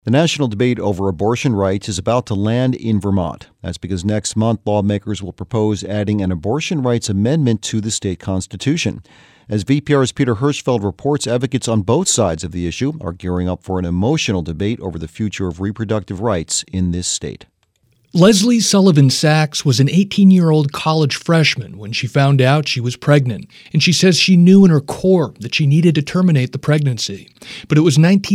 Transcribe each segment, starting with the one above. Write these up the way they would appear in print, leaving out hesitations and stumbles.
The national debate over abortion rights is about to land in Vermont. That's because next month, lawmakers will propose adding an abortion rights amendment to the state constitution. As VPR's Peter Hirschfeld reports, advocates on both sides of the issue are gearing up for an emotional debate over the future of reproductive rights in this state. Leslie Sullivan Sachs was an 18-year-old college freshman when she found out she was pregnant, and she says she knew in her core that she needed to terminate the pregnancy. But it was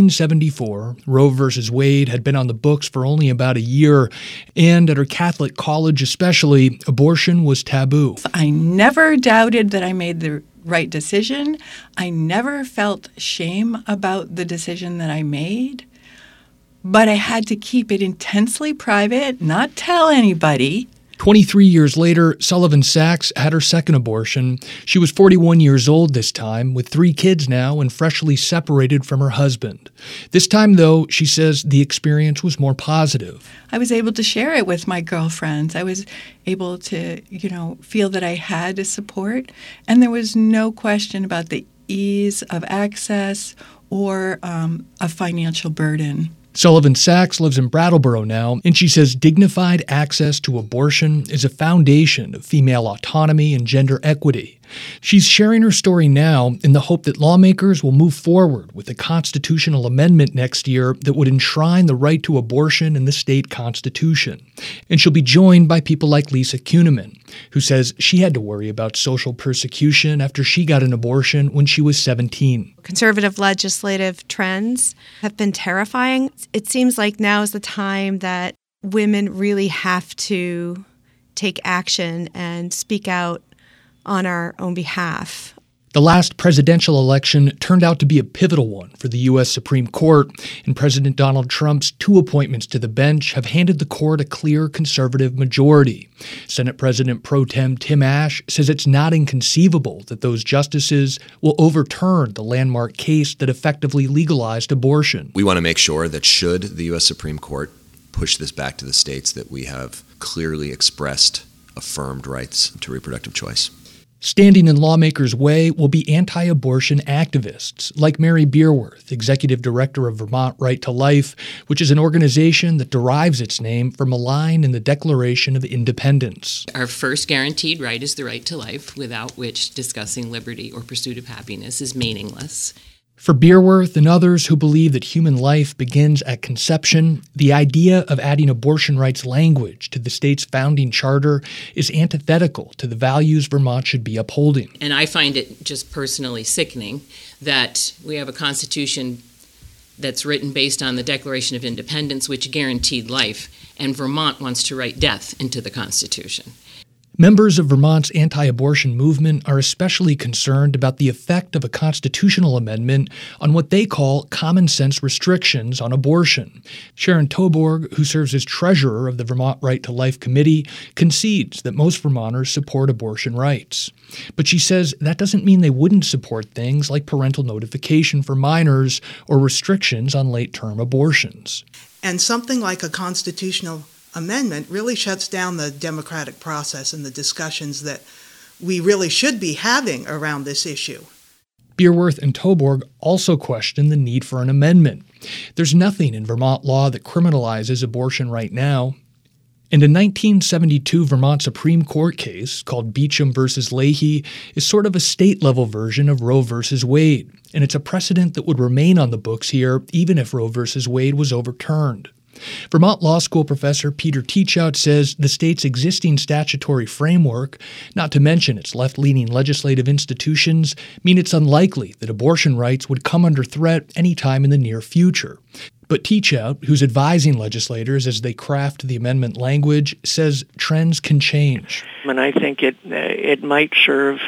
1974, Roe v. Wade had been on the books for only about a year, and at her Catholic college especially, abortion was taboo. I never doubted that I made the right decision. I never felt shame about the decision that I made. But I had to keep it intensely private, not tell anybody. 23 years later, Sullivan Sachs had her second abortion. She was 41 years old this time, with 3 kids now and freshly separated from her husband. This time, though, she says the experience was more positive. I was able to share it with my girlfriends. I was able to, feel that I had a support. And there was no question about the ease of access or a financial burden. Sullivan Sachs lives in Brattleboro now, and she says dignified access to abortion is a foundation of female autonomy and gender equity. She's sharing her story now in the hope that lawmakers will move forward with a constitutional amendment next year that would enshrine the right to abortion in the state constitution. And she'll be joined by people like Lisa Kuhneman, who says she had to worry about social persecution after she got an abortion when she was 17. Conservative legislative trends have been terrifying. It seems like now is the time that women really have to take action and speak out on our own behalf. The last presidential election turned out to be a pivotal one for the U.S. Supreme Court, and President Donald Trump's 2 appointments to the bench have handed the court a clear conservative majority. Senate President Pro Tem Tim Ashe says it's not inconceivable that those justices will overturn the landmark case that effectively legalized abortion. We want to make sure that should the U.S. Supreme Court push this back to the states, that we have clearly expressed, affirmed rights to reproductive choice. Standing in lawmakers' way will be anti-abortion activists like Mary Beerworth, executive director of Vermont Right to Life, which is an organization that derives its name from a line in the Declaration of Independence. Our first guaranteed right is the right to life, without which discussing liberty or pursuit of happiness is meaningless. For Beerworth and others who believe that human life begins at conception, the idea of adding abortion rights language to the state's founding charter is antithetical to the values Vermont should be upholding. And I find it just personally sickening that we have a constitution that's written based on the Declaration of Independence, which guaranteed life, and Vermont wants to write death into the Constitution. Members of Vermont's anti-abortion movement are especially concerned about the effect of a constitutional amendment on what they call common-sense restrictions on abortion. Sharon Toborg, who serves as treasurer of the Vermont Right to Life Committee, concedes that most Vermonters support abortion rights. But she says that doesn't mean they wouldn't support things like parental notification for minors or restrictions on late-term abortions. And something like a constitutional amendment really shuts down the democratic process and the discussions that we really should be having around this issue. Beerworth and Toborg also question the need for an amendment. There's nothing in Vermont law that criminalizes abortion right now. And a 1972 Vermont Supreme Court case called Beecham v. Leahy is sort of a state-level version of Roe v. Wade, and it's a precedent that would remain on the books here even if Roe v. Wade was overturned. Vermont Law School professor Peter Teachout says the state's existing statutory framework, not to mention its left-leaning legislative institutions, mean it's unlikely that abortion rights would come under threat anytime in the near future. But Teachout, who's advising legislators as they craft the amendment language, says trends can change. And I think it might serve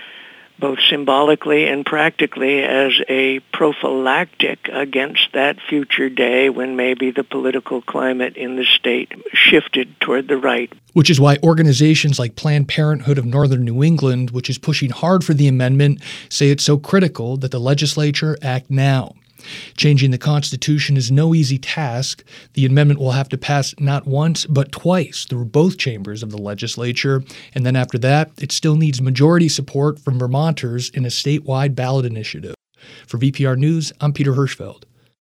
both symbolically and practically as a prophylactic against that future day when maybe the political climate in the state shifted toward the right. Which is why organizations like Planned Parenthood of Northern New England, which is pushing hard for the amendment, say it's so critical that the legislature act now. Changing the Constitution is no easy task. The amendment will have to pass not once, but twice through both chambers of the legislature, and then after that, it still needs majority support from Vermonters in a statewide ballot initiative. For VPR News, I'm Peter Hirschfeld.